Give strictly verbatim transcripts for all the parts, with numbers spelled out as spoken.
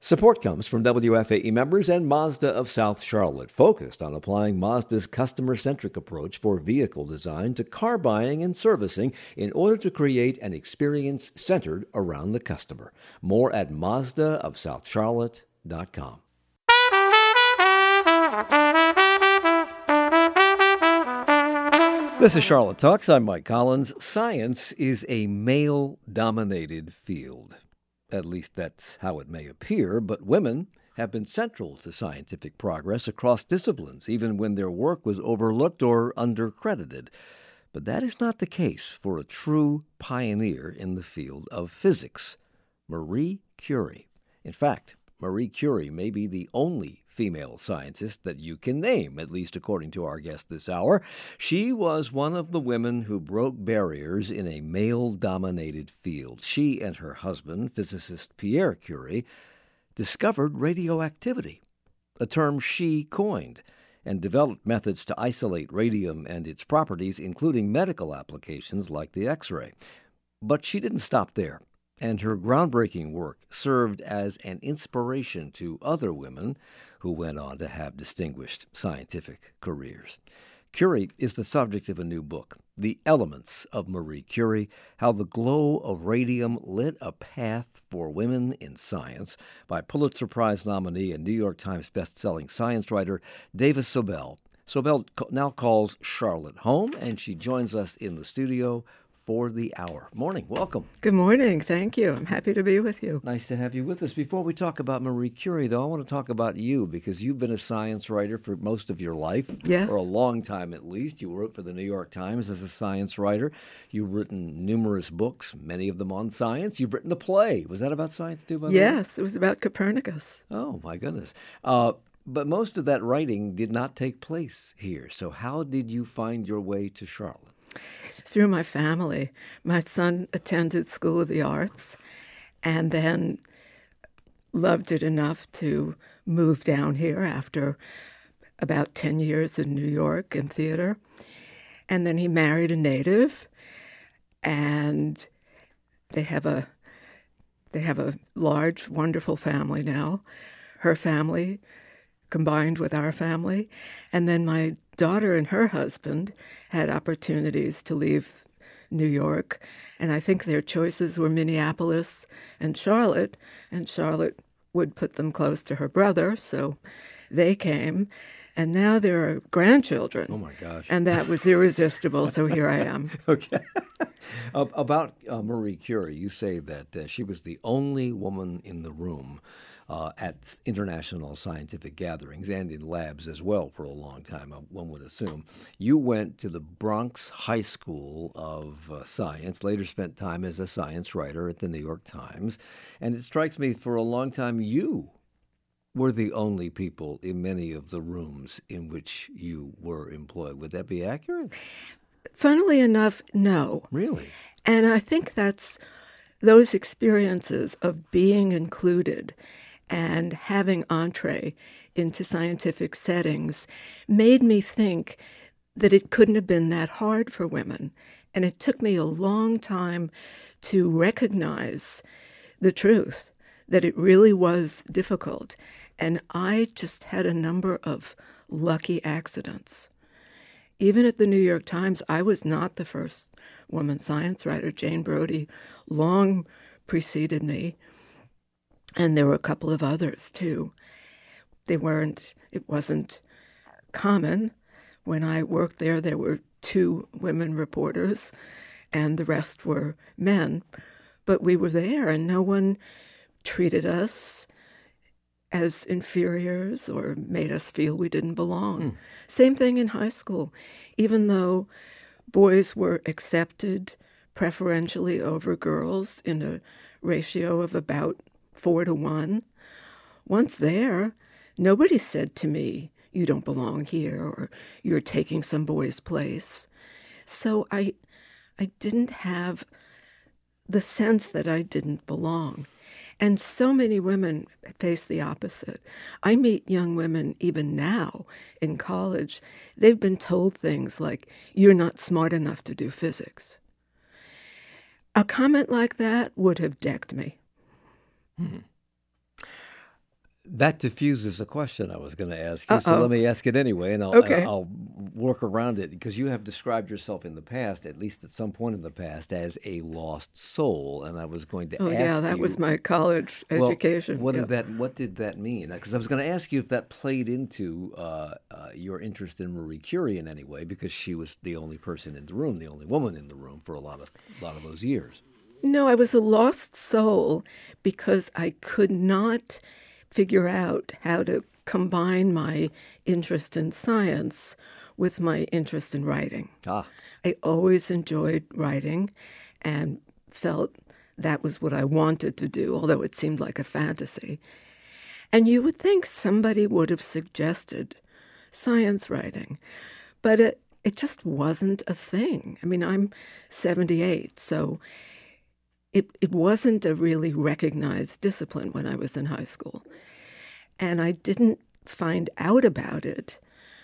Support comes from W F A E members and Mazda of South Charlotte, focused on applying Mazda's customer-centric approach for vehicle design to car buying and servicing in order to create an experience centered around the customer. More at Mazda of South Charlotte dot com. This is Charlotte Talks. I'm Mike Collins. Science is a male-dominated field. At least that's how it may appear, but women have been central to scientific progress across disciplines, even when their work was overlooked or undercredited. But that is not the case for a true pioneer in the field of physics, Marie Curie. In fact, Marie Curie may be the only female scientist that you can name, at least according to our guest this hour. She was one of the women who broke barriers in a male-dominated field. She and her husband, physicist Pierre Curie, discovered radioactivity, a term she coined, and developed methods to isolate radium and its properties, including medical applications like the X-ray. But she didn't stop there, and her groundbreaking work served as an inspiration to other women who went on to have distinguished scientific careers. Curie is the subject of a new book, The Elements of Marie Curie, How the Glow of Radium Lit a Path for Women in Science, by Pulitzer Prize nominee and New York Times bestselling science writer Davis Sobel. Sobel now calls Charlotte home, and she joins us in the studio for the hour. Morning. Welcome. Good morning. Thank you. I'm happy to be with you. Nice to have you with us. Before we talk about Marie Curie, though, I want to talk about you, because you've been a science writer for most of your life. Yes. For a long time, at least. You wrote for the New York Times as a science writer. You've written numerous books, many of them on science. You've written a play. Was that about science, too, by the way? Yes. It was about Copernicus. Oh, my goodness. Uh, but most of that writing did not take place here. So how did you find your way to Charlotte? Through my family. My son attended School of the Arts and then loved it enough to move down here after about ten years in New York in theater. And then he married a native, and they have a they have a large, wonderful family now. Her family combined with our family. And then my daughter and her husband had opportunities to leave New York, and I think their choices were Minneapolis and Charlotte, and Charlotte would put them close to her brother, so they came, and now there are grandchildren. Oh, my gosh. And that was irresistible, so here I am. Okay. About uh, Marie Curie, you say that uh, she was the only woman in the room Uh, at international scientific gatherings and in labs as well for a long time, one would assume. You went to the Bronx High School of uh, Science, later spent time as a science writer at the New York Times, and it strikes me for a long time you were the only people in many of the rooms in which you were employed. Would that be accurate? Funnily enough, no. Really? And I think that's those experiences of being included and having entree into scientific settings made me think that it couldn't have been that hard for women. And it took me a long time to recognize the truth, that it really was difficult. And I just had a number of lucky accidents. Even at the New York Times, I was not the first woman science writer. Jane Brody long preceded me. And there were a couple of others, too. They weren't, it wasn't common. When I worked there, there were two women reporters, and the rest were men. But we were there, and no one treated us as inferiors or made us feel we didn't belong. Hmm. Same thing in high school. Even though boys were accepted preferentially over girls in a ratio of about four to one. Once there, nobody said to me, you don't belong here, or you're taking some boy's place. So I I didn't have the sense that I didn't belong. And so many women face the opposite. I meet young women even now in college. They've been told things like, you're not smart enough to do physics. A comment like that would have decked me. Hmm. That diffuses a question I was going to ask you, so Uh-oh. let me ask it anyway, and I'll, Okay. and I'll work around it, because you have described yourself in the past, at least at some point in the past, as a lost soul, and I was going to Oh, ask yeah, that you, was my college well, education. what yeah. did that what did that mean? Because I was going to ask you if that played into uh, uh, your interest in Marie Curie in any way, because she was the only person in the room, the only woman in the room for a lot of a lot of those years. No, I was a lost soul because I could not figure out how to combine my interest in science with my interest in writing. Ah, I always enjoyed writing and felt that was what I wanted to do, although it seemed like a fantasy. And you would think somebody would have suggested science writing, but it, it just wasn't a thing. I mean, I'm seventy-eight, so it, it wasn't a really recognized discipline when I was in high school. And I didn't find out about it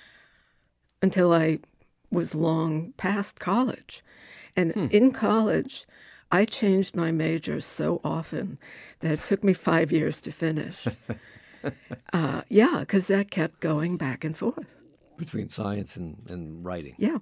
until I was long past college. And Hmm. in college, I changed my major so often that it took me five years to finish. uh, yeah, because that kept going back and forth. between science and, and writing. Yeah.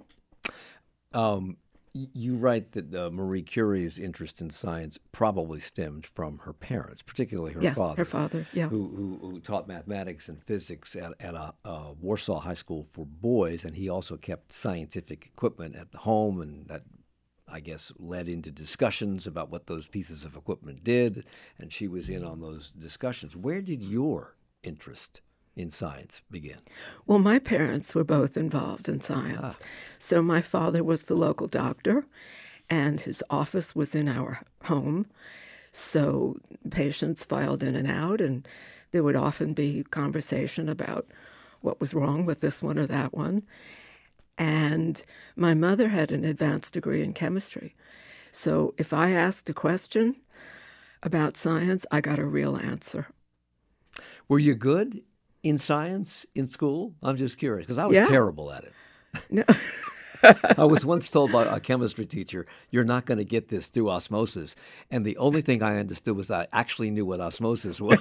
Um, y- you write that uh, Marie Curie's interest in science probably stemmed from her parents, particularly her Yes, father. her father, yeah. Who, who, who taught mathematics and physics at, at a, a Warsaw High School for boys, and he also kept scientific equipment at the home, and that, I guess, led into discussions about what those pieces of equipment did, and she was in on those discussions. Where did your interest in science begin? Well, my parents were both involved in science. So my father was the local doctor, and his office was in our home. So patients filed in and out, and there would often be conversation about what was wrong with this one or that one. And my mother had an advanced degree in chemistry. So if I asked a question about science, I got a real answer. Were you good in science in school? I'm just curious, because I was Yeah. terrible at it. No. I was once told by a chemistry teacher, "You're not going to get this through osmosis." And the only thing I understood was I actually knew what osmosis was.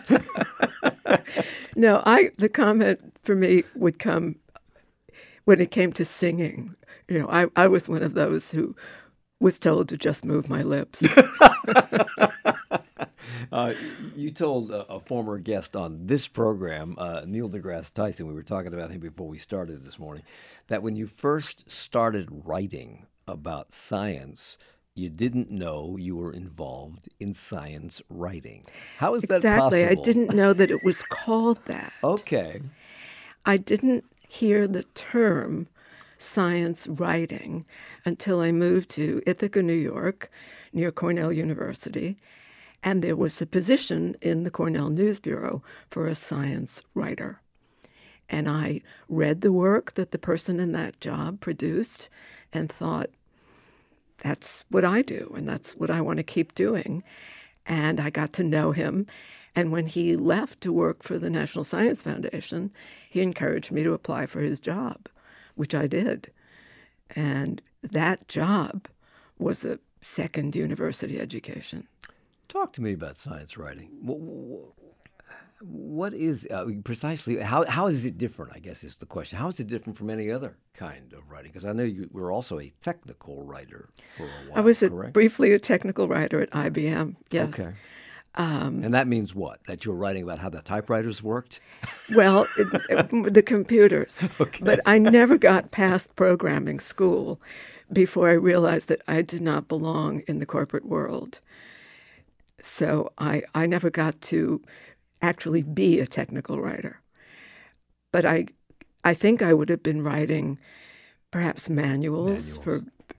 No, I the comment for me would come when it came to singing. You know, I, I was one of those who was told to just move my lips. Uh, you told a, a former guest on this program, uh, Neil deGrasse Tyson, we were talking about him before we started this morning, that when you first started writing about science, you didn't know you were involved in science writing. How is that Exactly. possible? I didn't know that it was called that. Okay. I didn't hear the term science writing until I moved to Ithaca, New York, near Cornell University. And there was a position in the Cornell News Bureau for a science writer. And I read the work that the person in that job produced and thought, that's what I do, and that's what I want to keep doing. And I got to know him. And when he left to work for the National Science Foundation, he encouraged me to apply for his job, which I did. And that job was a second university education. Talk to me about science writing. Wh- wh- What is uh, precisely, how, how is it different, I guess is the question. How is it different from any other kind of writing? Because I know you were also a technical writer for a while, I was a, correct? briefly a technical writer at I B M, yes. Okay. And that means what? That you were writing about how the typewriters worked? Well, it, it, the computers. Okay. But I never got past programming school before I realized that I did not belong in the corporate world. So I, I never got to actually be a technical writer. But I I think I would have been writing perhaps manuals, Manuals. for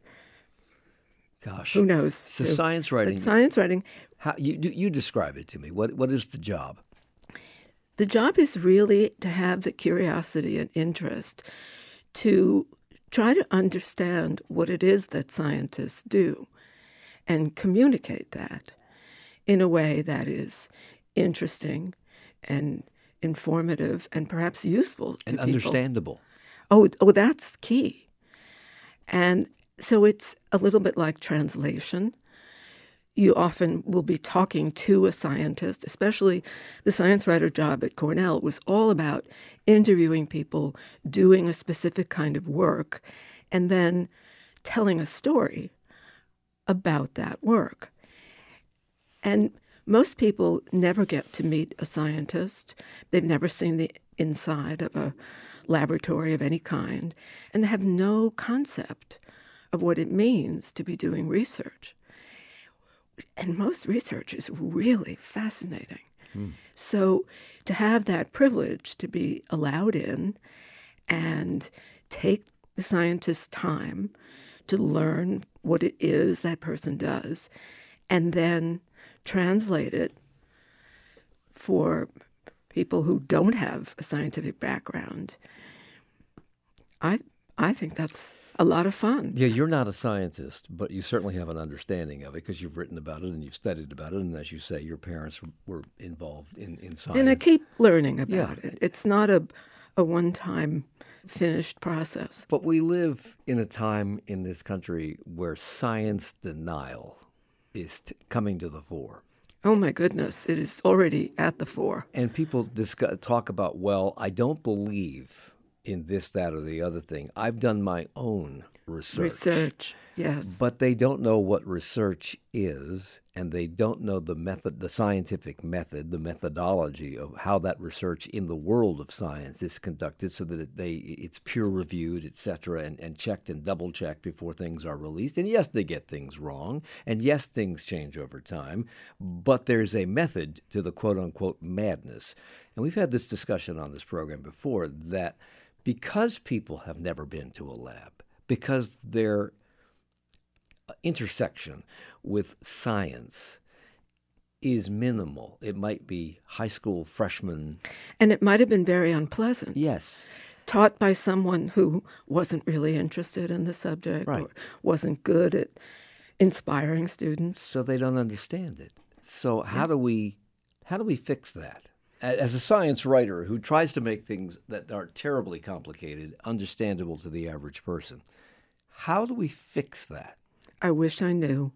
Gosh. who knows. So who. science writing, But science writing, how, you, you you describe it to me. What What is the job? the job is really to have the curiosity and interest to try to understand what it is that scientists do and communicate that in a way that is interesting and informative and perhaps useful to And people. understandable. Oh, oh, that's key. And so it's a little bit like translation. you often will be talking to a scientist, especially the science writer job at Cornell was all about interviewing people, doing a specific kind of work, and then telling a story about that work. And most people never get to meet a scientist. They've never seen the inside of a laboratory of any kind, and they have no concept of what it means to be doing research. And most research is really fascinating. Hmm. So to have that privilege to be allowed in and take the scientist's time to learn what it is that person does and then translate it for people who don't have a scientific background, I I think that's a lot of fun. Yeah, you're not a scientist, but you certainly have an understanding of it because you've written about it and you've studied about it. And as you say, your parents were involved in, in science. And I keep learning about yeah. it. It's not a, a one-time finished process. But we live in a time in this country where science denial is t- coming to the fore. Oh, my goodness. It is already at the fore. And people discuss, talk about, well, I don't believe in this, that, or the other thing. I've done my own research. Research, yes. But they don't know what research is, and they don't know the method, the scientific method, the methodology of how that research in the world of science is conducted so that it, they it's peer-reviewed, et cetera, and, and checked and double-checked before things are released. And yes, they get things wrong, and yes, things change over time, but there's a method to the quote-unquote madness. And we've had this discussion on this program before that because people have never been to a lab, because their intersection with science is minimal. It might be high school freshmen. And it might have been very unpleasant. Yes. Taught by someone who wasn't really interested in the subject right. or wasn't good at inspiring students. So they don't understand it. So how yeah. do we how do we fix that? As a science writer who tries to make things that are terribly complicated understandable to the average person, how do we fix that? I wish I knew.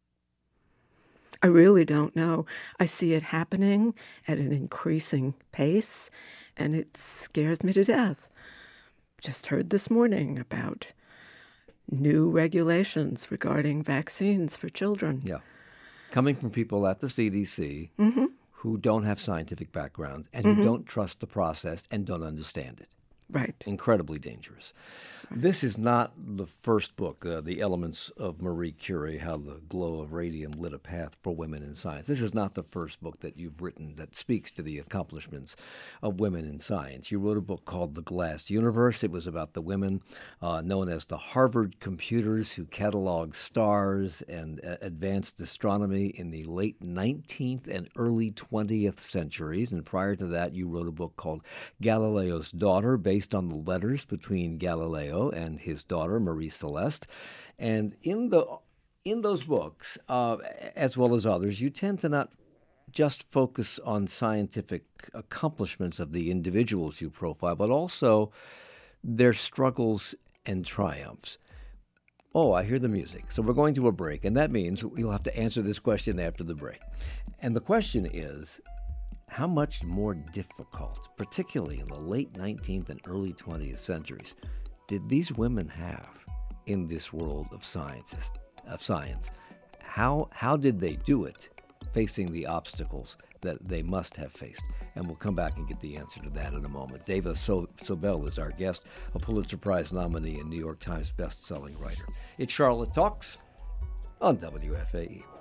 I really don't know. I see it happening at an increasing pace, and it scares me to death. Just heard this morning about new regulations regarding vaccines for children. Yeah. Coming from people at the C D C mm-hmm. who don't have scientific backgrounds and mm-hmm. who don't trust the process and don't understand it. Right. Incredibly dangerous. This is not the first book, uh, The Elements of Marie Curie, How the Glow of Radium Lit a Path for Women in Science. This is not the first book that you've written that speaks to the accomplishments of women in science. You wrote a book called The Glass Universe. It was about the women uh, known as the Harvard computers who cataloged stars and uh, advanced astronomy in the late nineteenth and early twentieth centuries. And prior to that, you wrote a book called Galileo's Daughter, based on the letters between Galileo and his daughter, Marie Celeste. And in the in those books, uh, as well as others, you tend to not just focus on scientific accomplishments of the individuals you profile, but also their struggles and triumphs. Oh, I hear the music. So we're going to a break, and that means we'll have to answer this question after the break. And the question is, how much more difficult, particularly in the late nineteenth and early twentieth centuries, did these women have in this world of sciences, of science? How how did they do it, facing the obstacles that they must have faced? And we'll come back and get the answer to that in a moment. Dava so- Sobel is our guest, a Pulitzer Prize nominee and New York Times best-selling writer. It's Charlotte Talks on W F A E.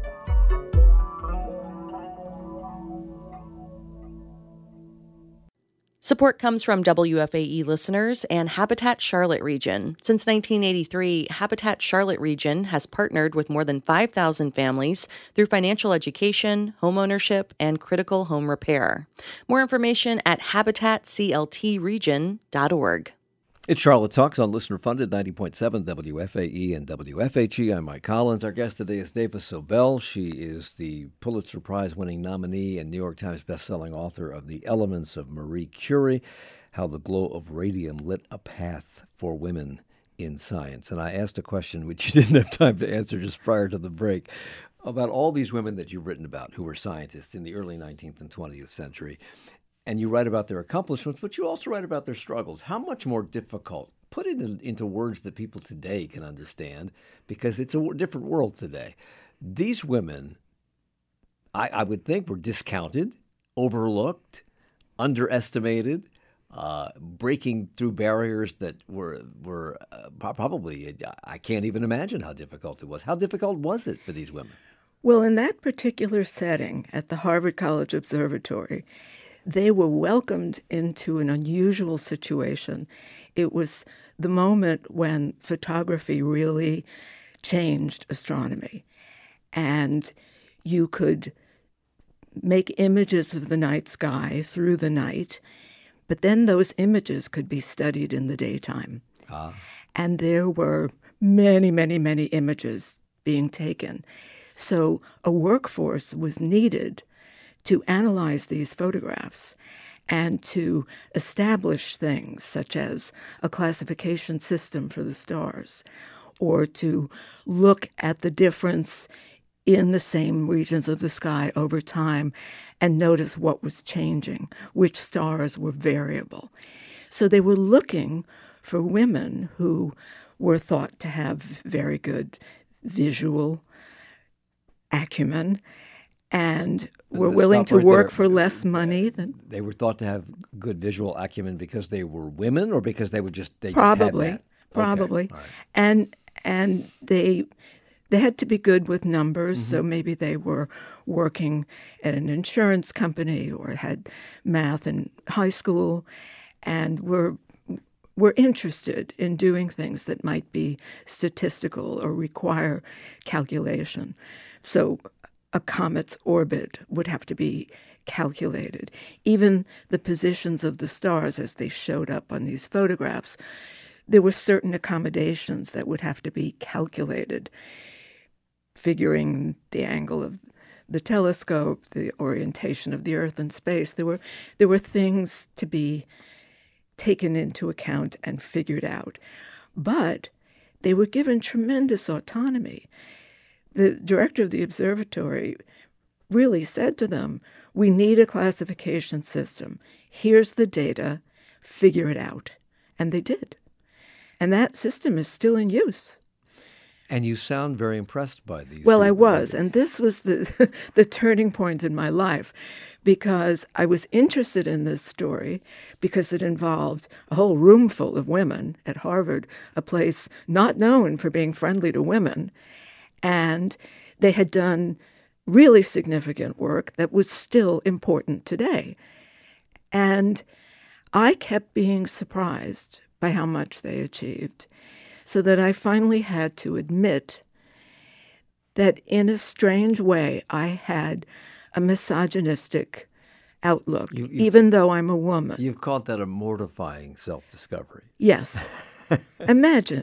Support comes from W F A E listeners and Habitat Charlotte Region. Since nineteen eighty-three, Habitat Charlotte Region has partnered with more than five thousand families through financial education, homeownership, and critical home repair. More information at habitat c l t region dot org. It's Charlotte Talks on listener-funded ninety point seven W F A E and W F H E. I'm Mike Collins. Our guest today is Dava Sobel. She is the Pulitzer Prize-winning nominee and New York Times bestselling author of The Elements of Marie Curie, How the Glow of Radium Lit a Path for Women in Science. And I asked a question which you didn't have time to answer just prior to the break. about all these women that you've written about who were scientists in the early nineteenth and twentieth century, and you write about their accomplishments, but you also write about their struggles. How much more difficult? Put it in, into words that people today can understand, because it's a different world today. These women, I, I would think, were discounted, overlooked, underestimated, uh, breaking through barriers that were were uh, probably, I can't even imagine how difficult it was. How difficult was it for these women? Well, in that particular setting at the Harvard College Observatory, they were welcomed into an unusual situation. It was the moment when photography really changed astronomy, and you could make images of the night sky through the night, but then those images could be studied in the daytime. Ah. And there were many, many, many images being taken. So a workforce was needed to analyze these photographs and to establish things such as a classification system for the stars, or to look at the difference in the same regions of the sky over time and notice what was changing, which stars were variable. So they were looking for women who were thought to have very good visual acumen and were willing to right work there. for less money than They were thought to have good visual acumen because they were women, or because they were just they probably just had that? probably Okay. All right. and and they they had to be good with numbers. Mm-hmm. So maybe they were working at an insurance company or had math in high school, and were were interested in doing things that might be statistical or require calculation. So a comet's orbit would have to be calculated. Even the positions of the stars as they showed up on these photographs, there were certain accommodations that would have to be calculated, figuring the angle of the telescope, the orientation of the Earth in space. There were there were things to be taken into account and figured out. But they were given tremendous autonomy. The director of the observatory really said to them, we need a classification system. Here's the data. Figure it out. And they did. And that system is still in use. And you sound very impressed by these. Well, I people. was. And this was the the turning point in my life, because I was interested in this story because it involved a whole room full of women at Harvard, a place not known for being friendly to women. And they had done really significant work that was still important today. And I kept being surprised by how much they achieved, so that I finally had to admit that in a strange way I had a misogynistic outlook, you, even though I'm a woman. You've called that a mortifying self-discovery. Yes. Imagine.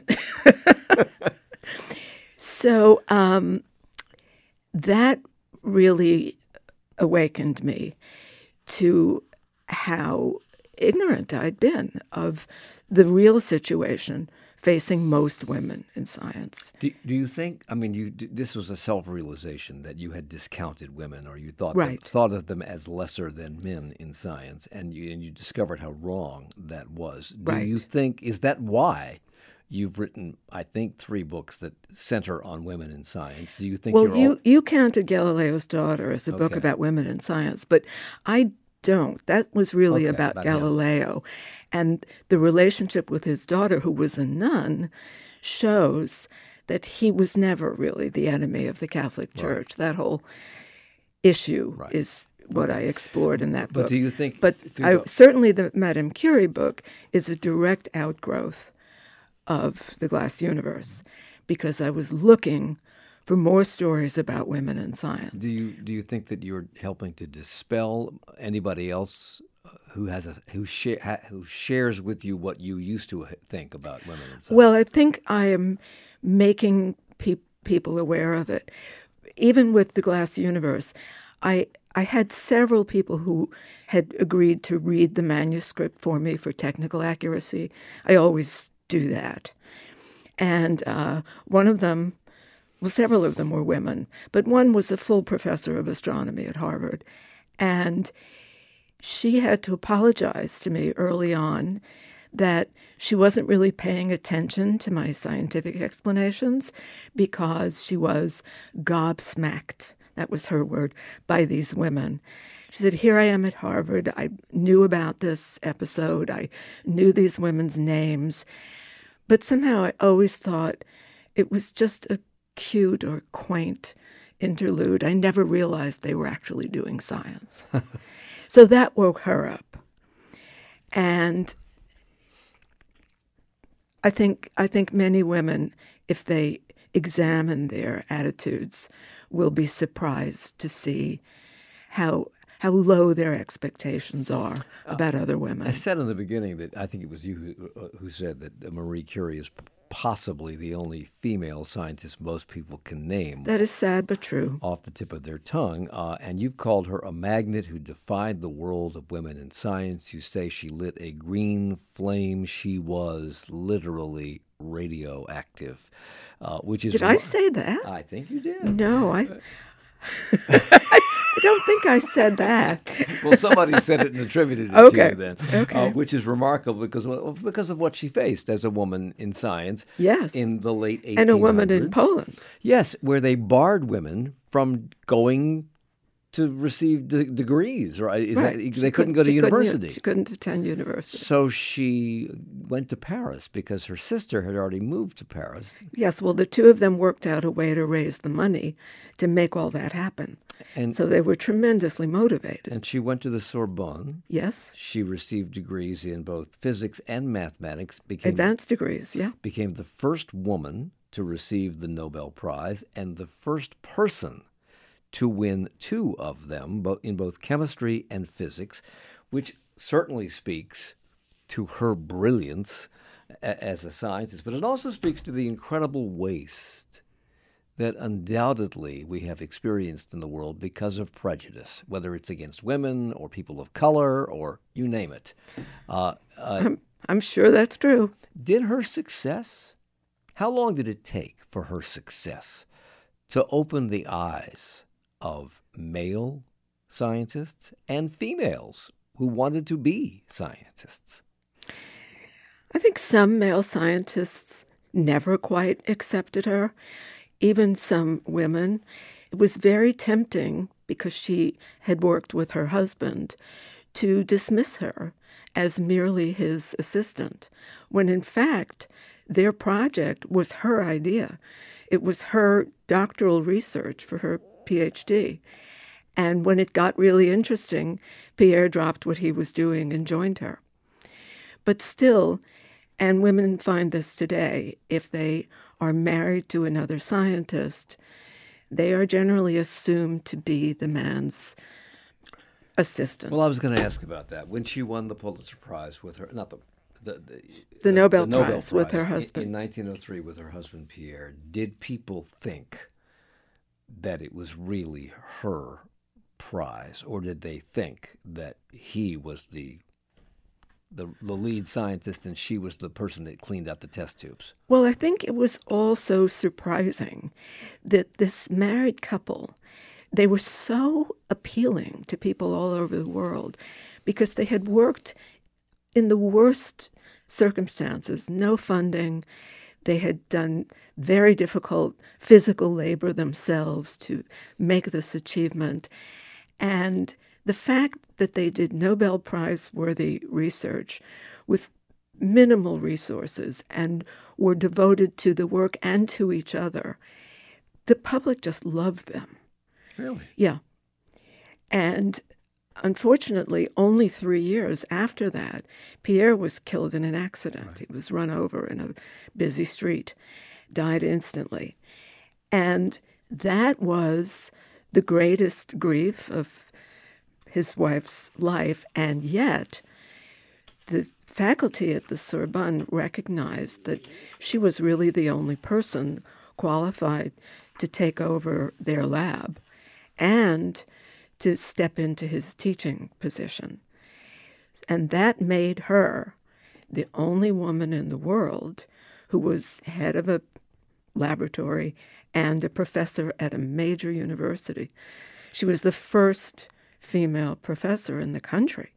So um, that really awakened me to how ignorant I'd been of the real situation facing most women in science. Do, do you think, I mean, you this was a self-realization that you had discounted women, or you thought right. them, thought of them as lesser than men in science, and you, and you discovered how wrong that was. Do right. you think, is that why you've written, I think, three books that center on women in science? Do you think well, you're you, all... you counted Galileo's Daughter as a okay. book about women in science, but I don't. That was really okay, about, about Galileo. Him. And the relationship with his daughter, who was a nun, shows that he was never really the enemy of the Catholic Church. Right. That whole issue right. is what I explored in that book. But do you think... But I, the... certainly the Madame Curie book is a direct outgrowth of The Glass Universe, because I was looking for more stories about women in science. Do you do you think that you're helping to dispel anybody else who has a who share ha, who shares with you what you used to think about women in science? Well, I think I am making pe- people aware of it. Even with The Glass Universe, I I had several people who had agreed to read the manuscript for me for technical accuracy. I always do that. And uh, one of them well, several of them were women, but one was a full professor of astronomy at Harvard. And she had to apologize to me early on that she wasn't really paying attention to my scientific explanations because she was gobsmacked, that was her word, by these women. She said, here I am at Harvard. I knew about this episode. I knew these women's names. But somehow I always thought it was just a cute or quaint interlude. I never realized they were actually doing science. So that woke her up. And I think I think many women, if they examine their attitudes, will be surprised to see how how low their expectations are about uh, other women. I said in the beginning that I think it was you who, who said that Marie Curie is possibly the only female scientist most people can name. That is sad but true. Off the tip of their tongue. Uh, and you've called her a magnet who defied the world of women in science. You say she lit a green flame. She was literally radioactive, uh, which is... Did I say that? I think you did. No, I... I don't think I said that. Well, somebody said it and attributed it okay. to you then, okay. uh, which is remarkable because because of what she faced as a woman in science. Yes. In the late eighteen hundreds. And a woman in Poland. Yes, where they barred women from going to receive de- degrees, right? Is right. that, they couldn't go to she university. Couldn't, she couldn't attend university. So she went to Paris because her sister had already moved to Paris. Yes, well, the two of them worked out a way to raise the money to make all that happen. And so they were tremendously motivated. And she went to the Sorbonne. Yes. She received degrees in both physics and mathematics. Became, Advanced degrees, yeah. Became the first woman to receive the Nobel Prize and the first person to win two of them, both in both chemistry and physics, which certainly speaks to her brilliance a- as a scientist, but it also speaks to the incredible waste that undoubtedly we have experienced in the world because of prejudice, whether it's against women or people of color or you name it. Uh, uh, I'm, I'm sure that's true. Did her success, how long did it take for her success to open the eyes of male scientists and females who wanted to be scientists? I think some male scientists never quite accepted her. Even some women. It was very tempting, because she had worked with her husband, to dismiss her as merely his assistant, when in fact their project was her idea. It was her doctoral research for her P H D. And when it got really interesting, Pierre dropped what he was doing and joined her. But still, and women find this today, if they are married to another scientist, they are generally assumed to be the man's assistant. Well, I was going to ask about that. When she won the Pulitzer Prize with her, not the the, the, the, Nobel, the Nobel Prize Prize with her husband. In, in nineteen oh three with her husband Pierre, did people think that it was really her prize, or did they think that he was the The, the lead scientist and she was the person that cleaned out the test tubes? Well, I think it was also surprising that this married couple, they were so appealing to people all over the world because they had worked in the worst circumstances, no funding. They had done very difficult physical labor themselves to make this achievement. And the fact that they did Nobel Prize-worthy research with minimal resources and were devoted to the work and to each other, the public just loved them. Really? Yeah. And unfortunately, only three years after that, Pierre was killed in an accident. Right. He was run over in a busy street, died instantly. And that was the greatest grief of his wife's life, and yet the faculty at the Sorbonne recognized that she was really the only person qualified to take over their lab and to step into his teaching position. And that made her the only woman in the world who was head of a laboratory and a professor at a major university. She was the first female professor in the country.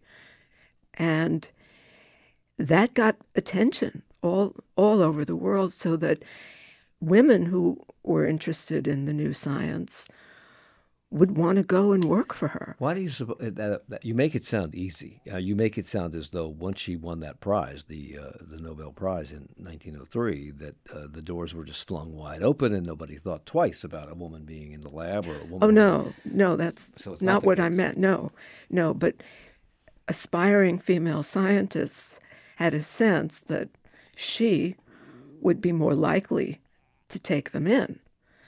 And that got attention all all over the world, so that women who were interested in the new science would want to go and work for her. Why do you suppose that, that you make it sound easy? Uh, you make it sound as though once she won that prize, the uh, the Nobel Prize in nineteen oh three, that uh, the doors were just flung wide open and nobody thought twice about a woman being in the lab or a woman. Oh no, no, that's so not, not what case. I meant. No, no, but aspiring female scientists had a sense that she would be more likely to take them in.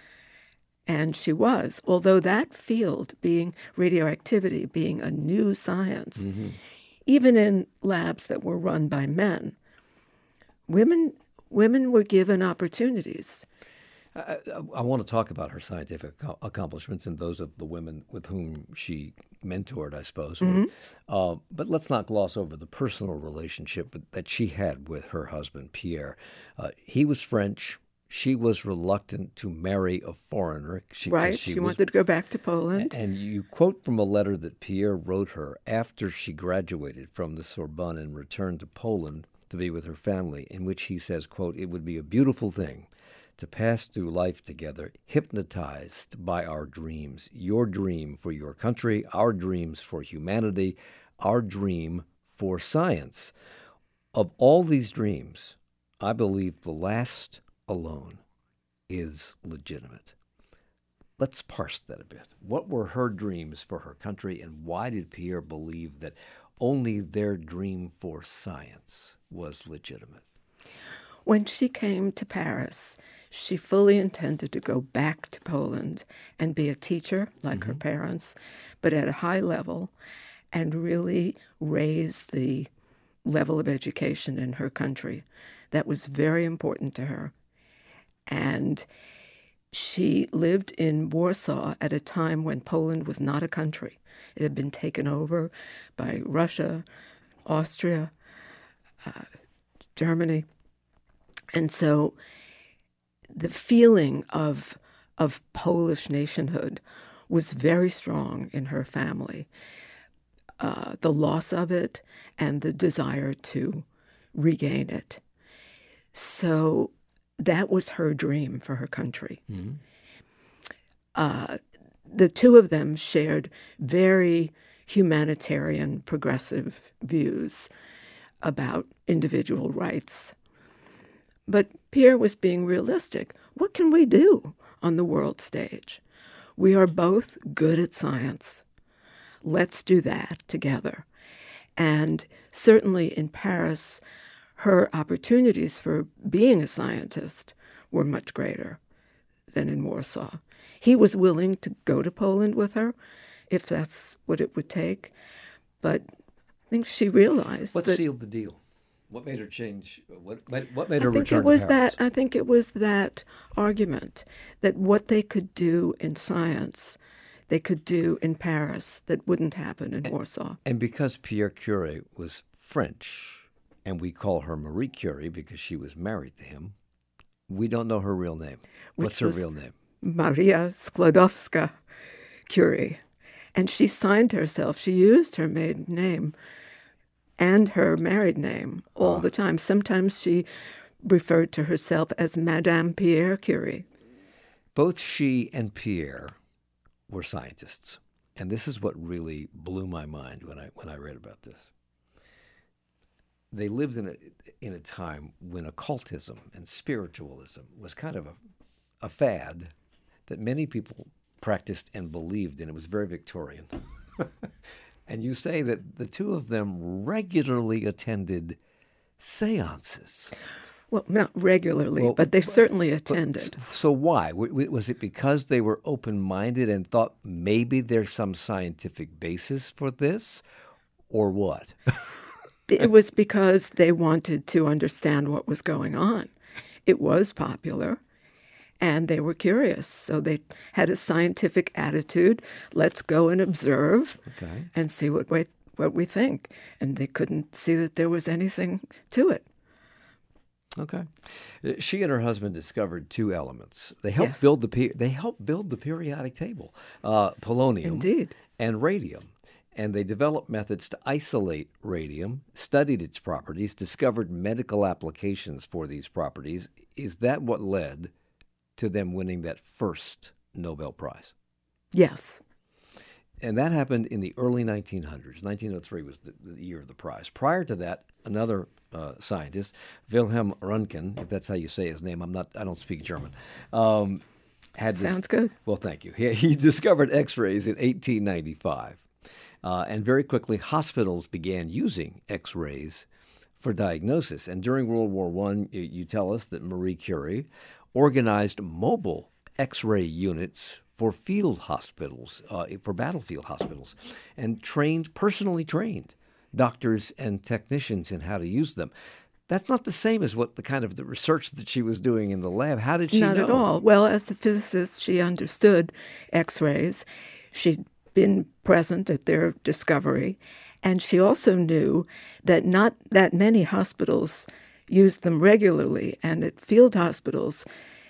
And she was, although that field, being radioactivity, being a new science, mm-hmm. even in labs that were run by men, women women were given opportunities. I, I, I want to talk about her scientific accomplishments and those of the women with whom she mentored, I suppose. Mm-hmm. Uh, but let's not gloss over the personal relationship that she had with her husband, Pierre. Uh, he was French. She was reluctant to marry a foreigner. She, right. She, she was, wanted to go back to Poland. And you quote from a letter that Pierre wrote her after she graduated from the Sorbonne and returned to Poland to be with her family, in which he says, quote, "It would be a beautiful thing to pass through life together, hypnotized by our dreams. Your dream for your country, our dreams for humanity, our dream for science. Of all these dreams, I believe the last alone is legitimate." Let's parse that a bit. What were her dreams for her country, and why did Pierre believe that only their dream for science was legitimate? When she came to Paris, she fully intended to go back to Poland and be a teacher, like mm-hmm. her parents, but at a high level, and really raise the level of education in her country. That was very important to her. And she lived in Warsaw at a time when Poland was not a country. It had been taken over by Russia, Austria, uh, Germany. And so the feeling of, of Polish nationhood was very strong in her family. Uh, the loss of it and the desire to regain it. So that was her dream for her country. Mm-hmm. Uh, the two of them shared very humanitarian, progressive views about individual rights. But Pierre was being realistic. What can we do on the world stage? We are both good at science. Let's do that together. And certainly in Paris, her opportunities for being a scientist were much greater than in Warsaw. He was willing to go to Poland with her, if that's what it would take. But I think she realized what that... What sealed the deal? What made her change? What made, what made her I think return it was to Paris? That, I think it was that argument that what they could do in science, they could do in Paris that wouldn't happen in and, Warsaw. And because Pierre Curie was French, and we call her Marie Curie because she was married to him, we don't know her real name. Which What's her real name? Maria Sklodowska Curie. And she signed herself. She used her maiden name and her married name all oh. the time. Sometimes she referred to herself as Madame Pierre Curie. Both she and Pierre were scientists. And this is what really blew my mind when I when I read about this. They lived in a in a time when occultism and spiritualism was kind of a, a fad that many people practiced and believed in. It was very Victorian. And you say that the two of them regularly attended seances. Well, not regularly, well, but they certainly attended. But, so why? Was it because they were open-minded and thought maybe there's some scientific basis for this, or what? It was because they wanted to understand what was going on. It was popular, and they were curious. So they had a scientific attitude. Let's go and observe okay. and see what we, what we think. And they couldn't see that there was anything to it. Okay. Uh, She and her husband discovered two elements. They helped Yes. build the pe- they helped build the periodic table, uh, polonium Indeed. and radium. And they developed methods to isolate radium, studied its properties, discovered medical applications for these properties. Is that what led to them winning that first Nobel Prize? Yes. And that happened in the early nineteen hundreds. nineteen oh three was the, the year of the prize. Prior to that, another uh, scientist, Wilhelm Röntgen, if that's how you say his name, I'm not, I don't speak German, um, had this. Sounds good. Well, thank you. He, he discovered X-rays in eighteen ninety-five. Uh, and very quickly, hospitals began using X-rays for diagnosis. And during World War One, you, you tell us that Marie Curie organized mobile X-ray units for field hospitals, uh, for battlefield hospitals, and trained, personally trained doctors and technicians in how to use them. That's not the same as what the kind of the research that she was doing in the lab. How did she Not know? at all. Well, as a physicist, she understood X-rays. She'd been present at their discovery, and she also knew that not that many hospitals used them regularly, and at field hospitals,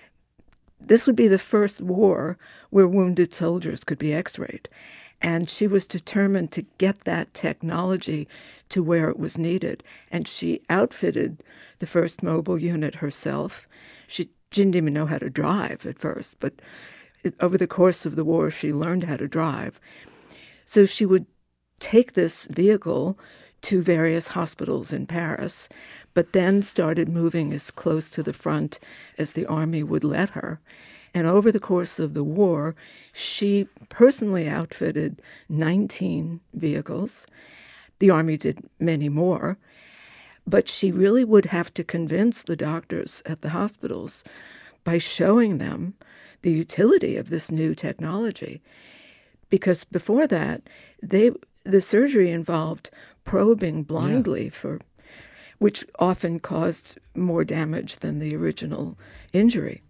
this would be the first war where wounded soldiers could be X-rayed. And she was determined to get that technology to where it was needed. And she outfitted the first mobile unit herself. She, she didn't even know how to drive at first, but it, over the course of the war, she learned how to drive. So she would take this vehicle to various hospitals in Paris, but then started moving as close to the front as the army would let her. And over the course of the war, she personally outfitted nineteen vehicles. The army did many more, but she really would have to convince the doctors at the hospitals by showing them the utility of this new technology. Because before that, they the surgery involved probing blindly, yeah. for which often caused more damage than the original injury.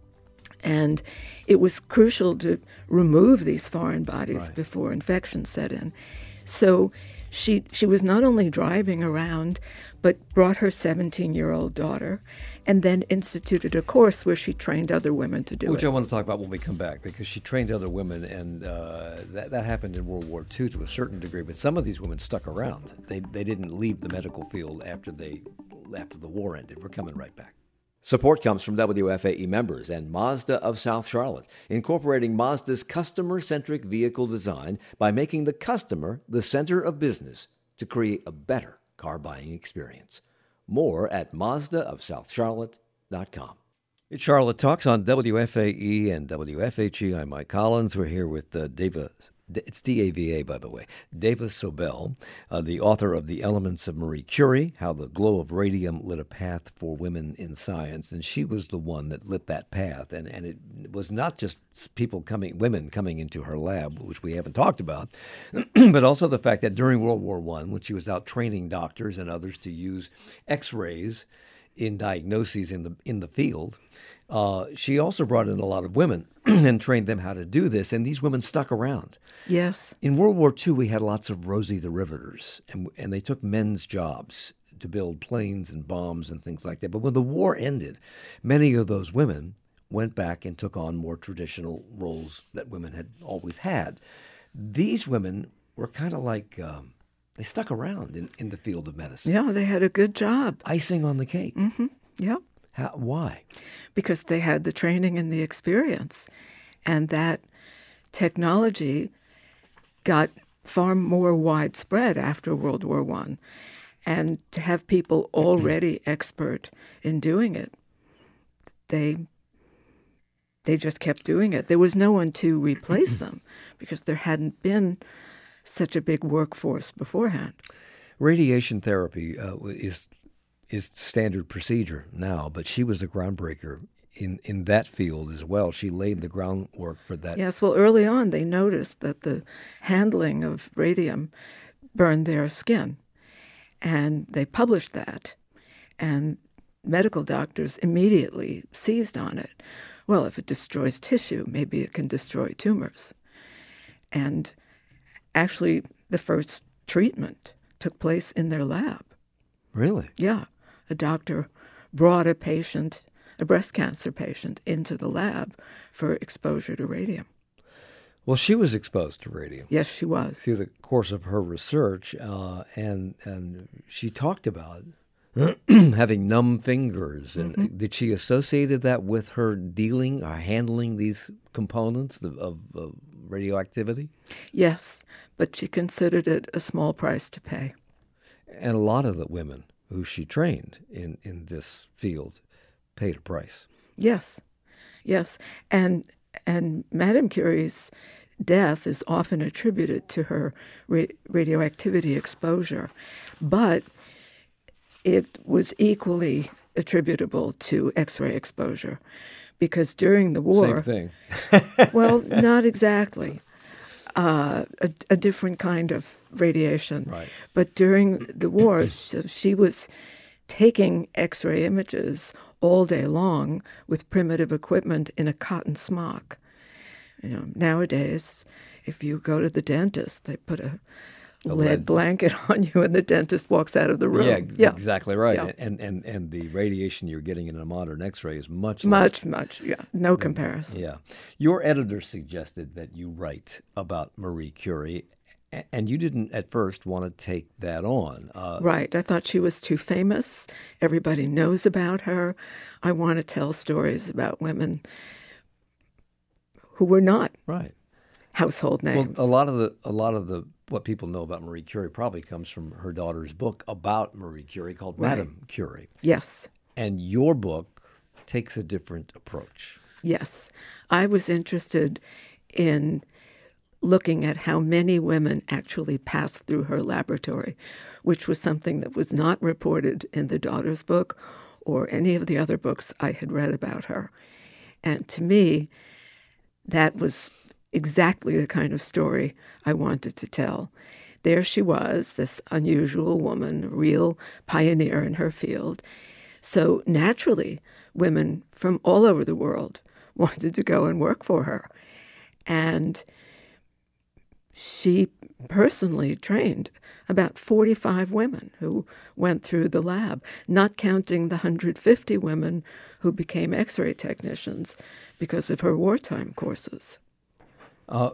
And it was crucial to remove these foreign bodies right. before infection set in. So she she was not only driving around, but brought her seventeen-year-old daughter and then instituted a course where she trained other women to do Which it. I want to talk about when we come back, because she trained other women, and uh, that, that happened in World War Two to a certain degree, but some of these women stuck around. They, they didn't leave the medical field after they after the war ended. We're coming right back. Support comes from W F A E members and Mazda of South Charlotte, incorporating Mazda's customer-centric vehicle design by making the customer the center of business to create a better car buying experience. More at Mazda of South Charlotte dot com. It's Charlotte Talks on W F A E and W F H E. I'm Mike Collins. We're here with uh, Dava, it's D A V A, by the way, Dava Sobel, uh, the author of The Elements of Marie Curie, How the Glow of Radium Lit a Path for Women in Science. And she was the one that lit that path. And, and it was not just people coming, women coming into her lab, which we haven't talked about, but also the fact that during World War One, when she was out training doctors and others to use X-rays in diagnoses in the in the field, uh, she also brought in a lot of women and trained them how to do this, and these women stuck around. Yes. In World War Two, we had lots of Rosie the Riveters, and, and they took men's jobs to build planes and bombs and things like that. But when the war ended, many of those women went back and took on more traditional roles that women had always had. These women were kind of like... Um, They stuck around in, in the field of medicine. Yeah, they had a good job. Icing on the cake. Mm-hmm. Yep. How, why? Because they had the training and the experience. And that technology got far more widespread after World War One. And to have people already expert in doing it, they they just kept doing it. There was no one to replace them because there hadn't been such a big workforce beforehand. Radiation therapy uh, is is standard procedure now, but she was the groundbreaker in, in that field as well. She laid the groundwork for that. Yes, well, early on they noticed that the handling of radium burned their skin, and they published that, and medical doctors immediately seized on it. Well, if it destroys tissue, maybe it can destroy tumors. And actually, the first treatment took place in their lab. Really? Yeah. A doctor brought a patient, a breast cancer patient, into the lab for exposure to radium. Well, she was exposed to radium. Yes, she was. Through the course of her research, uh, and and she talked about having numb fingers. And mm-hmm. did she associated that with her dealing or handling these components of, of, of radioactivity? Yes, but she considered it a small price to pay. And a lot of the women who she trained in, in this field paid a price. Yes, yes. And and Madame Curie's death is often attributed to her ra- radioactivity exposure, but it was equally attributable to X-ray exposure, because during the war... Same thing. Well, not exactly. Uh, a, a different kind of radiation. Right. But during the war, so she was taking X-ray images all day long with primitive equipment in a cotton smock. You know, nowadays, if you go to the dentist, they put a, a lead, lead blanket on you, and the dentist walks out of the room. Yeah, ex- yeah. exactly right. Yeah. And, and and the radiation you're getting in a modern X-ray is much much, less. much. Yeah, no comparison. Yeah, your editor suggested that you write about Marie Curie, and you didn't at first want to take that on. Uh, right. I thought she was too famous. Everybody knows about her. I want to tell stories about women who were not right household names. Well, a lot of the a lot of the what people know about Marie Curie probably comes from her daughter's book about Marie Curie called right. Madame Curie. Yes. And your book takes a different approach. Yes. I was interested in looking at how many women actually passed through her laboratory, which was something that was not reported in the daughter's book or any of the other books I had read about her. And to me, that was exactly the kind of story I wanted to tell. There she was, this unusual woman, a real pioneer in her field. So naturally, women from all over the world wanted to go and work for her. And she personally trained about forty-five women who went through the lab, not counting the one hundred fifty women who became X-ray technicians because of her wartime courses. Uh,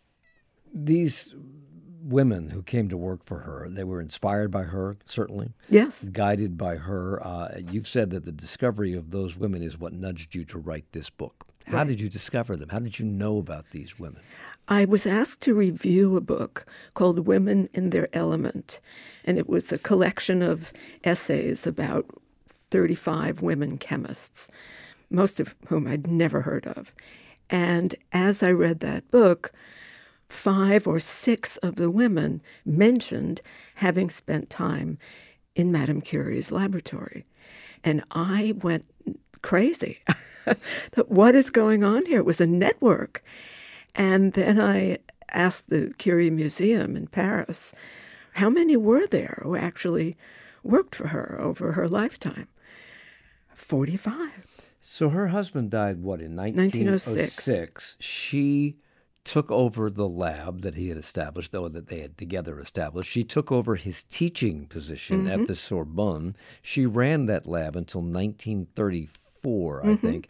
these women who came to work for her, they were inspired by her, certainly. Yes. Guided by her. Uh, you've said that the discovery of those women is what nudged you to write this book. How right. did you discover them? How did you know about these women? I was asked to review a book called Women in Their Element, and it was a collection of essays about thirty-five women chemists, most of whom I'd never heard of. And as I read that book, five or six of the women mentioned having spent time in Madame Curie's laboratory. And I went crazy. What is going on here? It was a network. And then I asked the Curie Museum in Paris, how many were there who actually worked for her over her lifetime? forty-five. So her husband died, what, in nineteen oh six? nineteen oh six. She took over the lab that he had established, or that they had together established. She took over his teaching position mm-hmm. at the Sorbonne. She ran that lab until nineteen thirty-four, mm-hmm. I think.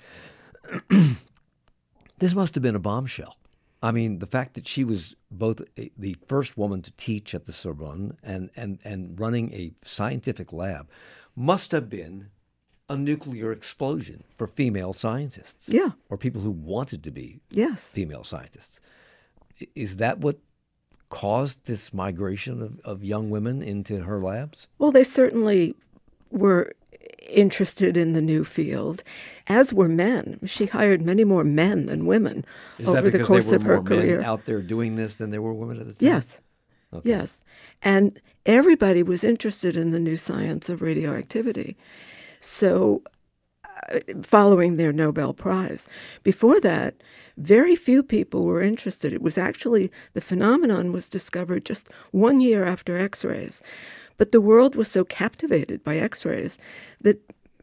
This must have been a bombshell. I mean, the fact that she was both a, the first woman to teach at the Sorbonne and, and, and running a scientific lab must have been a nuclear explosion for female scientists. Yeah. Or people who wanted to be yes. female scientists. Is that what caused this migration of, of young women into her labs? Well, they certainly were interested in the new field, as were men. She hired many more men than women Is over the course of her career. Is that because there were more men out there doing this than there were women at the time? Yes. Okay. Yes. And everybody was interested in the new science of radioactivity. So, uh, following their Nobel Prize. Before that, very few people were interested. It was actually, the phenomenon was discovered just one year after X-rays. But the world was so captivated by X-rays that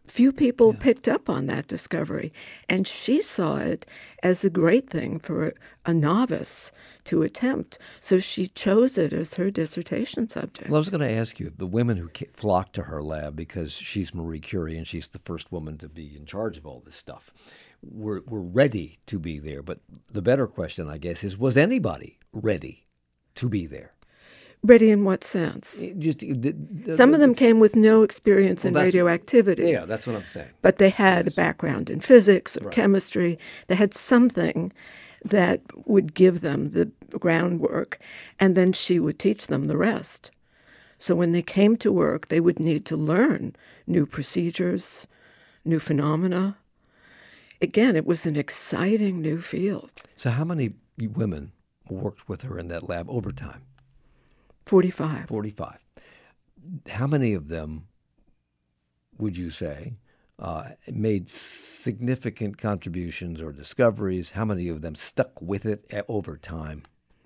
few people Yeah. picked up on that discovery, and she saw it as a great thing for a, a novice to attempt. So she chose it as her dissertation subject. Well, I was going to ask you, the women who ca- flocked to her lab because she's Marie Curie and she's the first woman to be in charge of all this stuff, were, were ready to be there. But the better question, I guess, is was anybody ready to be there? Ready in what sense? It just, the, the, Some of them came with no experience Well, in that's- radioactivity. Yeah, that's what I'm saying. But they had a background in physics or Right. chemistry. They had something that would give them the groundwork, and then she would teach them the rest. So when they came to work, they would need to learn new procedures, new phenomena. Again, it was an exciting new field. So how many women worked with her in that lab over time? forty-five. forty-five. How many of them, would you say, uh, made significant contributions or discoveries? How many of them stuck with it a- over time?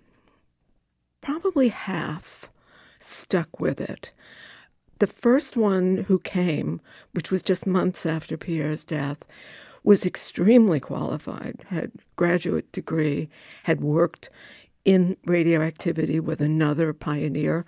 Probably half stuck with it. The first one who came, which was just months after Pierre's death, was extremely qualified, had graduate degree, had worked in radioactivity with another pioneer,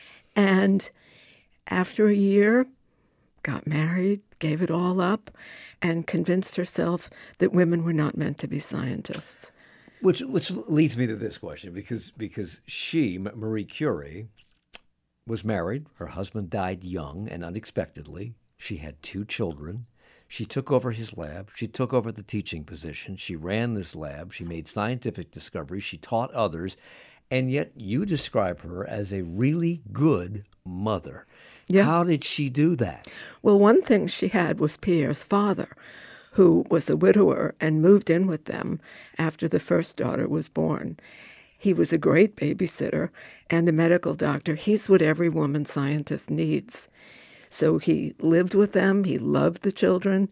and after a year, got married, gave it all up, and convinced herself that women were not meant to be scientists. Which which leads me to this question, because because she, M- Marie Curie, was married. Her husband died young and unexpectedly. She had two children. She took over his lab. She took over the teaching position. She ran this lab. She made scientific discoveries. She taught others. And yet you describe her as a really good mother. Yeah. How did she do that? Well, one thing she had was Pierre's father, who was a widower and moved in with them after the first daughter was born. He was a great babysitter and a medical doctor. He's what every woman scientist needs. So he lived with them, he loved the children,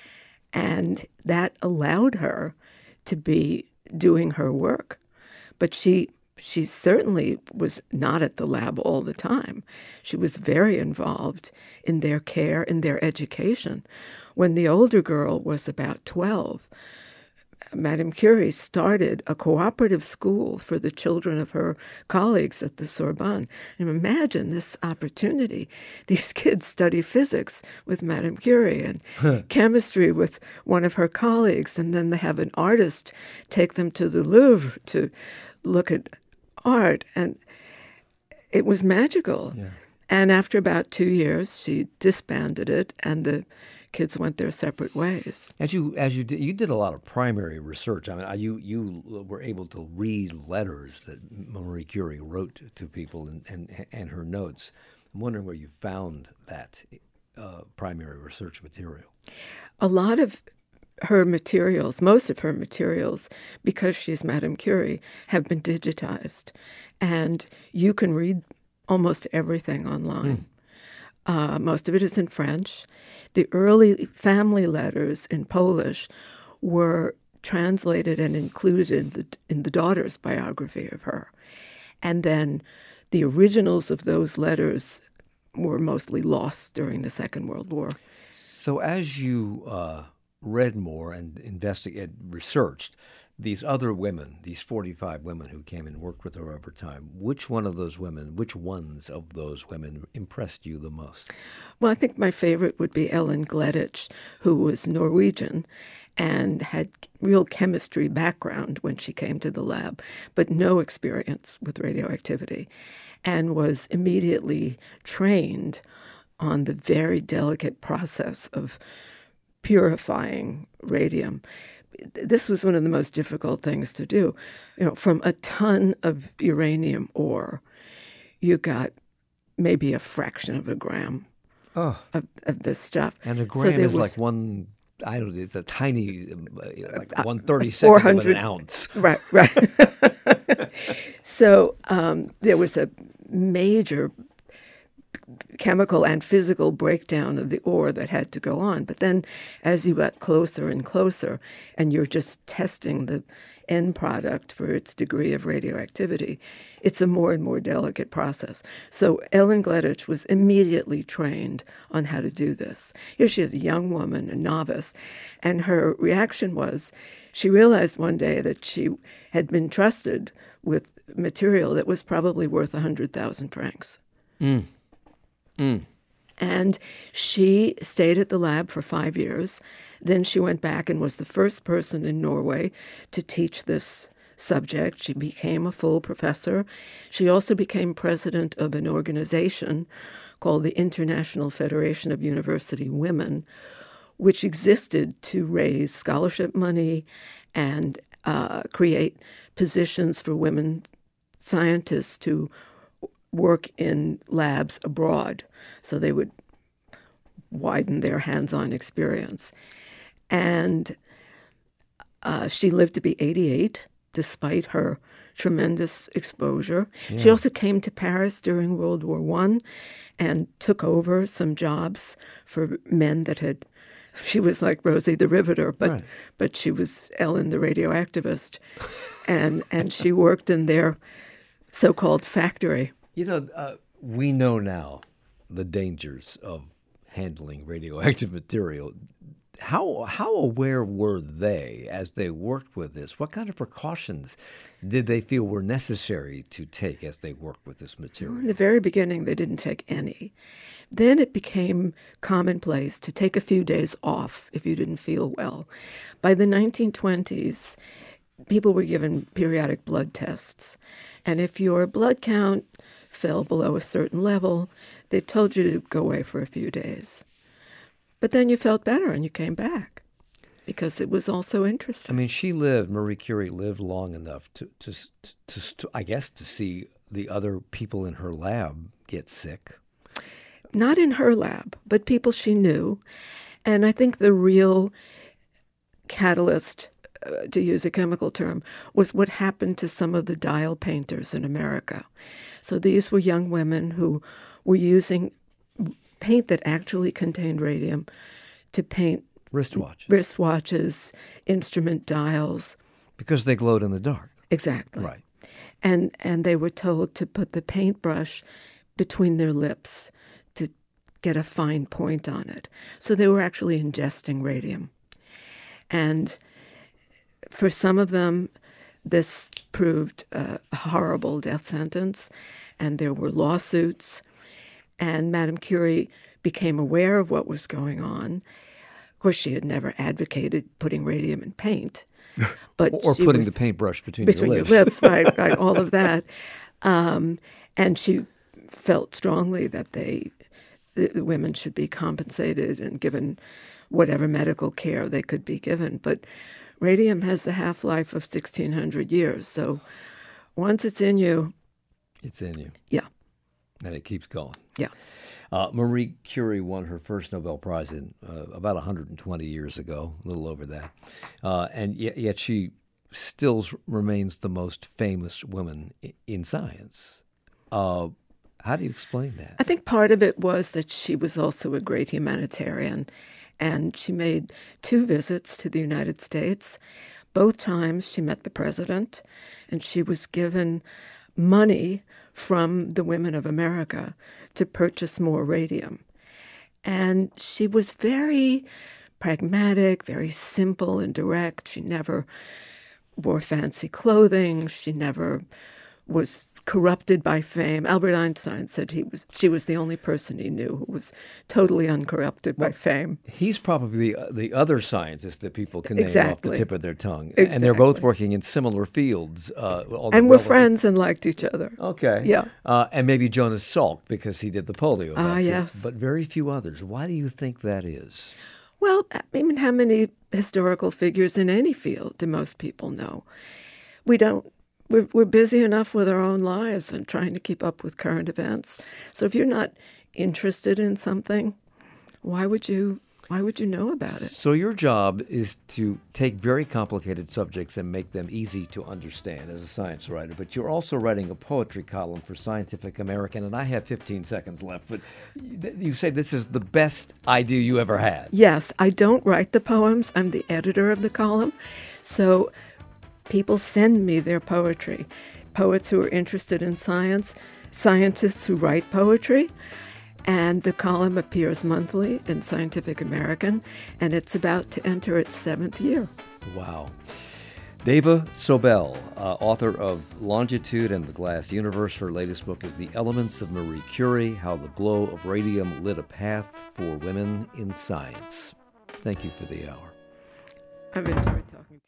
and that allowed her to be doing her work. But she she certainly was not at the lab all the time. She was very involved in their care, in their education. When the older girl was about twelve, Madame Curie started a cooperative school for the children of her colleagues at the Sorbonne. And imagine this opportunity. These kids study physics with Madame Curie and huh. chemistry with one of her colleagues, and then they have an artist take them to the Louvre to look at art. And it was magical. Yeah. And after about two years, she disbanded it, and the kids went their separate ways. As you as you did, you did a lot of primary research. I mean, you you were able to read letters that Marie Curie wrote to people and and, and her notes. I'm wondering where you found that uh, primary research material. A lot of her materials, most of her materials, because she's Madame Curie, have been digitized, and you can read almost everything online. Mm. Uh, most of it is in French. The early family letters in Polish were translated and included in the, in the daughter's biography of her. And then the originals of those letters were mostly lost during the Second World War. So as you uh, read more and investigated, researched these other women, these forty-five women who came and worked with her over time, which one of those women, which ones of those women impressed you the most? Well, I think my favorite would be Ellen Gleditsch, who was Norwegian and had real chemistry background when she came to the lab, but no experience with radioactivity, and was immediately trained on the very delicate process of purifying radium. This was one of the most difficult things to do. You know, from a ton of uranium ore, you got maybe a fraction of a gram oh. of, of this stuff. And a gram so is was, like one, I don't know, it's a tiny, like uh, one thirty-second of an ounce. Right, right. So um, there was a major chemical and physical breakdown of the ore that had to go on. But then as you got closer and closer, and you're just testing the end product for its degree of radioactivity, it's a more and more delicate process. So Ellen Gleditsch was immediately trained on how to do this. Here she is, a young woman, a novice, and her reaction was she realized one day that she had been trusted with material that was probably worth one hundred thousand francs. Mm. Mm. And she stayed at the lab for five years. Then she went back and was the first person in Norway to teach this subject. She became a full professor. She also became president of an organization called the International Federation of University Women, which existed to raise scholarship money and uh, create positions for women scientists to work in labs abroad, so they would widen their hands-on experience. And uh, she lived to be eighty-eight, despite her tremendous exposure. Yeah. She also came to Paris during World War One and took over some jobs for men that had, she was like Rosie the Riveter, but right. but she was Ellen the radioactivist. and and she worked in their so-called factory. You know, uh, we know now the dangers of handling radioactive material. How how aware were they as they worked with this? What kind of precautions did they feel were necessary to take as they worked with this material? In the very beginning, they didn't take any. Then it became commonplace to take a few days off if you didn't feel well. By the nineteen twenties, people were given periodic blood tests. And if your blood count fell below a certain level, they told you to go away for a few days. But then you felt better and you came back because it was also interesting. I mean, she lived, Marie Curie lived long enough to, to, to, to, I guess, to see the other people in her lab get sick. Not in her lab, but people she knew. And I think the real catalyst, uh, to use a chemical term, was what happened to some of the dial painters in America. So these were young women who were using paint that actually contained radium to paint wristwatches, wristwatches, instrument dials. Because they glowed in the dark. Exactly. Right. And and they were told to put the paintbrush between their lips to get a fine point on it. So they were actually ingesting radium. And for some of them, this proved a horrible death sentence, and there were lawsuits. And Madame Curie became aware of what was going on. Of course, she had never advocated putting radium in paint. But or she putting was, the paintbrush between, between your lips. your lips, right, right, all of that. Um, and she felt strongly that they, the women should be compensated and given whatever medical care they could be given. But radium has the half-life of sixteen hundred years. So once it's in you... It's in you. Yeah. And it keeps going. Yeah. Uh, Marie Curie won her first Nobel Prize in uh, about one hundred twenty years ago, a little over that. Uh, and yet, yet she still remains the most famous woman I- in science. Uh, how do you explain that? I think part of it was that she was also a great humanitarian. And she made two visits to the United States. Both times she met the president, and she was given money from the women of America to purchase more radium. And she was very pragmatic, very simple and direct. She never wore fancy clothing. She never was corrupted by fame. Albert Einstein said he was she was the only person he knew who was totally uncorrupted well, by fame. He's probably the, the other scientist that people can name exactly. off the tip of their tongue. Exactly. And they're both working in similar fields. Uh, and were friends and liked each other. Okay. Yeah. Uh, and maybe Jonas Salk, because he did the polio vaccine. Ah, yes. But very few others. Why do you think that is? Well, I mean, how many historical figures in any field do most people know? We don't. We're, we're busy enough with our own lives and trying to keep up with current events. So if you're not interested in something, why would you Why would you know about it? So your job is to take very complicated subjects and make them easy to understand as a science writer, but you're also writing a poetry column for Scientific American, and I have fifteen seconds left, but you say this is the best idea you ever had. Yes, I don't write the poems. I'm the editor of the column. So people send me their poetry. Poets who are interested in science, scientists who write poetry. And the column appears monthly in Scientific American, and it's about to enter its seventh year. Wow. Dava Sobel, uh, author of Longitude and the Glass Universe. Her latest book is The Elements of Marie Curie, How the Glow of Radium Lit a Path for Women in Science. Thank you for the hour. I've enjoyed talking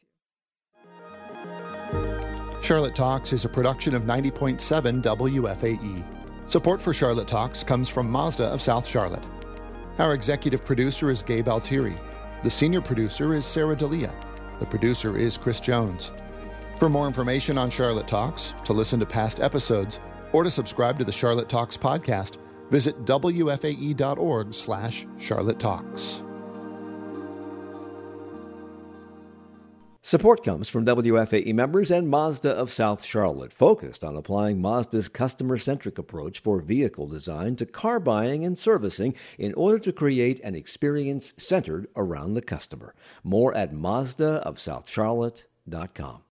to you. Charlotte Talks is a production of ninety point seven W F A E. Support for Charlotte Talks comes from Mazda of South Charlotte. Our executive producer is Gabe Altieri. The senior producer is Sarah D'Elia. The producer is Chris Jones. For more information on Charlotte Talks, to listen to past episodes, or to subscribe to the Charlotte Talks podcast, visit W F A E dot org slash Charlotte Talks. Support comes from W F A E members and Mazda of South Charlotte, focused on applying Mazda's customer-centric approach for vehicle design to car buying and servicing in order to create an experience centered around the customer. More at Mazda of South Charlotte dot com.